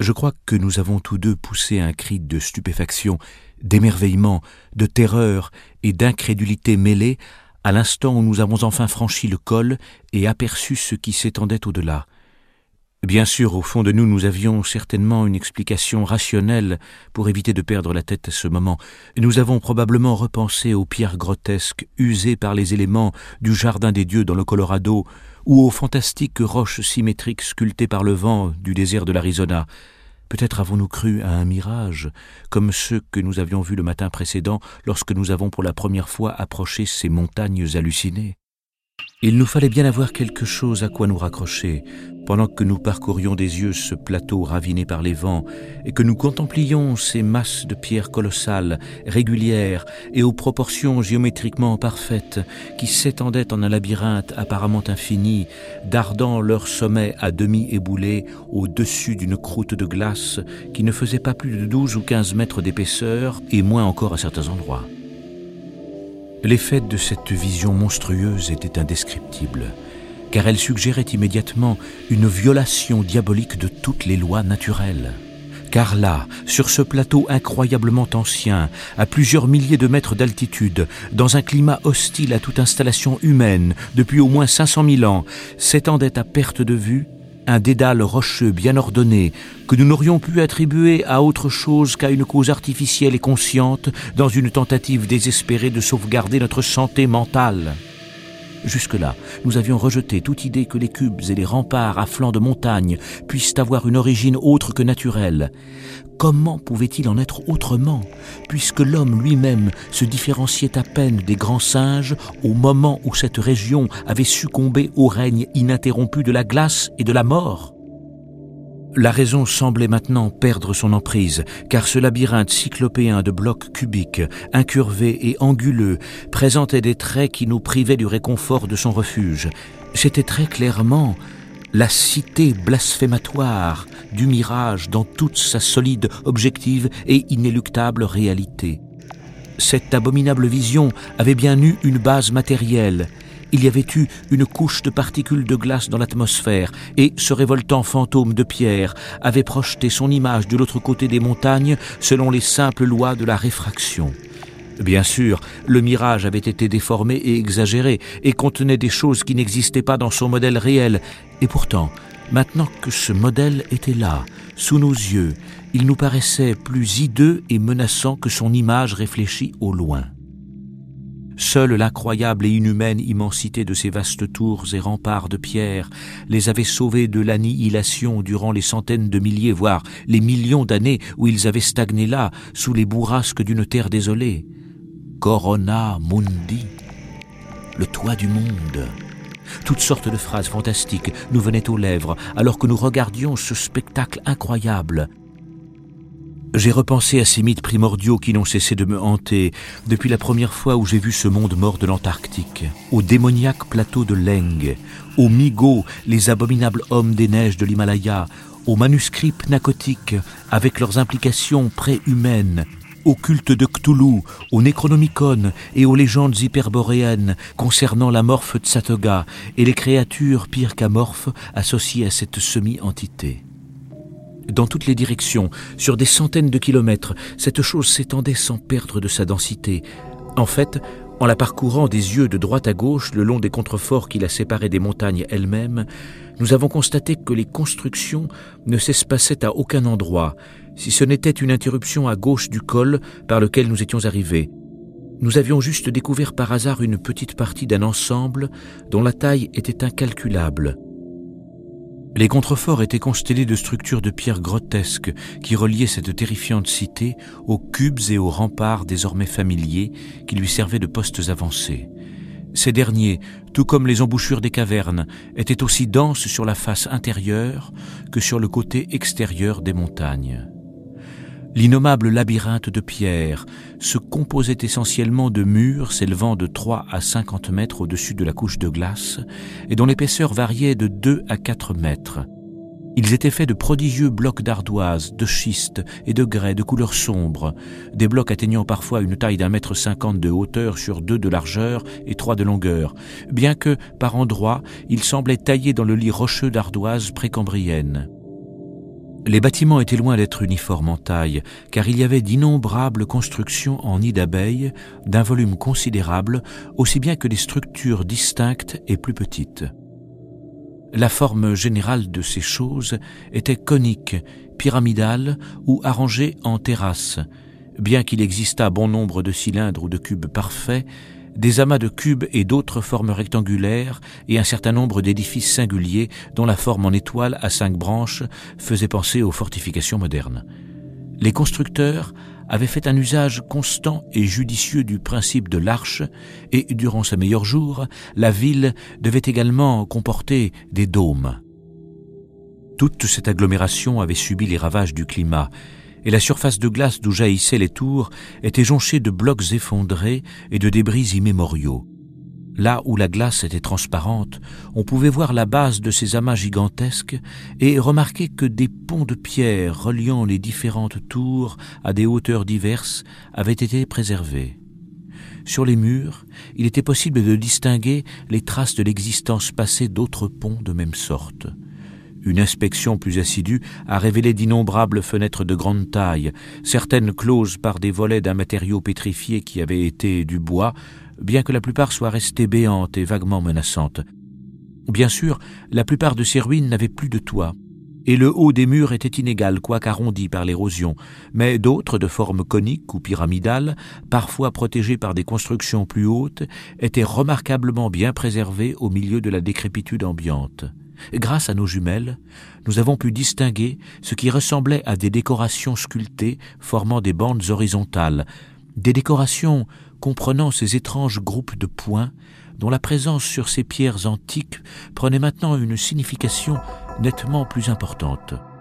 Je crois que nous avons tous deux poussé un cri de stupéfaction, d'émerveillement, de terreur et d'incrédulité mêlée à l'instant où nous avons enfin franchi le col et aperçu ce qui s'étendait au-delà. Bien sûr, au fond de nous, nous avions certainement une explication rationnelle pour éviter de perdre la tête à ce moment. Nous avons probablement repensé aux pierres grotesques usées par les éléments du Jardin des Dieux dans le Colorado ou aux fantastiques roches symétriques sculptées par le vent du désert de l'Arizona. Peut-être avons-nous cru à un mirage, comme ceux que nous avions vus le matin précédent lorsque nous avons pour la première fois approché ces montagnes hallucinées. Il nous fallait bien avoir quelque chose à quoi nous raccrocher, pendant que nous parcourions des yeux ce plateau raviné par les vents et que nous contemplions ces masses de pierres colossales, régulières et aux proportions géométriquement parfaites qui s'étendaient en un labyrinthe apparemment infini, dardant leur sommet à demi éboulé au-dessus d'une croûte de glace qui ne faisait pas plus de 12 ou 15 mètres d'épaisseur et moins encore à certains endroits. L'effet de cette vision monstrueuse était indescriptible, car elle suggérait immédiatement une violation diabolique de toutes les lois naturelles. Car là, sur ce plateau incroyablement ancien, à plusieurs milliers de mètres d'altitude, dans un climat hostile à toute installation humaine depuis au moins 500 000 ans, s'étendait à perte de vue un dédale rocheux bien ordonné que nous n'aurions pu attribuer à autre chose qu'à une cause artificielle et consciente dans une tentative désespérée de sauvegarder notre santé mentale. Jusque-là, nous avions rejeté toute idée que les cubes et les remparts à flanc de montagne puissent avoir une origine autre que naturelle. Comment pouvait-il en être autrement, puisque l'homme lui-même se différenciait à peine des grands singes au moment où cette région avait succombé au règne ininterrompu de la glace et de la mort ? La raison semblait maintenant perdre son emprise, car ce labyrinthe cyclopéen de blocs cubiques, incurvés et anguleux, présentait des traits qui nous privaient du réconfort de son refuge. C'était très clairement la cité blasphématoire du mirage dans toute sa solide, objective et inéluctable réalité. Cette abominable vision avait bien eu une base matérielle. Il y avait eu une couche de particules de glace dans l'atmosphère et ce révoltant fantôme de pierre avait projeté son image de l'autre côté des montagnes selon les simples lois de la réfraction. Bien sûr, le mirage avait été déformé et exagéré et contenait des choses qui n'existaient pas dans son modèle réel. Et pourtant, maintenant que ce modèle était là, sous nos yeux, il nous paraissait plus hideux et menaçant que son image réfléchie au loin. Seule l'incroyable et inhumaine immensité de ces vastes tours et remparts de pierre les avait sauvés de l'annihilation durant les centaines de milliers, voire les millions d'années où ils avaient stagné là, sous les bourrasques d'une terre désolée. Corona Mundi, le toit du monde. Toutes sortes de phrases fantastiques nous venaient aux lèvres alors que nous regardions ce spectacle incroyable. J'ai repensé à ces mythes primordiaux qui n'ont cessé de me hanter depuis la première fois où j'ai vu ce monde mort de l'Antarctique, au démoniaque plateau de Leng, aux Migos, les abominables hommes des neiges de l'Himalaya, aux manuscrits pnacotiques avec leurs implications préhumaines, au culte de Cthulhu, au Necronomicon et aux légendes hyperboréennes concernant la morphe Tsatoga et les créatures pires qu'amorphes associées à cette semi-entité. Dans toutes les directions, sur des centaines de kilomètres, cette chose s'étendait sans perdre de sa densité. En fait, en la parcourant des yeux de droite à gauche le long des contreforts qui la séparaient des montagnes elles-mêmes, nous avons constaté que les constructions ne s'espaçaient à aucun endroit, si ce n'était une interruption à gauche du col par lequel nous étions arrivés. Nous avions juste découvert par hasard une petite partie d'un ensemble dont la taille était incalculable. Les contreforts étaient constellés de structures de pierre grotesques qui reliaient cette terrifiante cité aux cubes et aux remparts désormais familiers qui lui servaient de postes avancés. Ces derniers, tout comme les embouchures des cavernes, étaient aussi denses sur la face intérieure que sur le côté extérieur des montagnes. L'innommable labyrinthe de pierre se composait essentiellement de murs s'élevant de 3 à 50 mètres au-dessus de la couche de glace et dont l'épaisseur variait de 2 à 4 mètres. Ils étaient faits de prodigieux blocs d'ardoise, de schiste et de grès de couleur sombre, des blocs atteignant parfois une taille d'1,50 m de hauteur sur 2 de largeur et 3 de longueur, bien que, par endroits, ils semblaient taillés dans le lit rocheux d'ardoise précambrienne. Les bâtiments étaient loin d'être uniformes en taille, car il y avait d'innombrables constructions en nid d'abeilles, d'un volume considérable, aussi bien que des structures distinctes et plus petites. La forme générale de ces choses était conique, pyramidale ou arrangée en terrasse, bien qu'il existât bon nombre de cylindres ou de cubes parfaits, des amas de cubes et d'autres formes rectangulaires et un certain nombre d'édifices singuliers dont la forme en étoile à 5 branches faisait penser aux fortifications modernes. Les constructeurs avaient fait un usage constant et judicieux du principe de l'arche et, durant ses meilleurs jours, la ville devait également comporter des dômes. Toute cette agglomération avait subi les ravages du climat, et la surface de glace d'où jaillissaient les tours était jonchée de blocs effondrés et de débris immémoriaux. Là où la glace était transparente, on pouvait voir la base de ces amas gigantesques et remarquer que des ponts de pierre reliant les différentes tours à des hauteurs diverses avaient été préservés. Sur les murs, il était possible de distinguer les traces de l'existence passée d'autres ponts de même sorte. Une inspection plus assidue a révélé d'innombrables fenêtres de grande taille, certaines closes par des volets d'un matériau pétrifié qui avait été du bois, bien que la plupart soient restées béantes et vaguement menaçantes. Bien sûr, la plupart de ces ruines n'avaient plus de toit, et le haut des murs était inégal, quoique arrondi par l'érosion, mais d'autres, de forme conique ou pyramidale, parfois protégées par des constructions plus hautes, étaient remarquablement bien préservées au milieu de la décrépitude ambiante. Grâce à nos jumelles, nous avons pu distinguer ce qui ressemblait à des décorations sculptées formant des bandes horizontales, des décorations comprenant ces étranges groupes de points dont la présence sur ces pierres antiques prenait maintenant une signification nettement plus importante.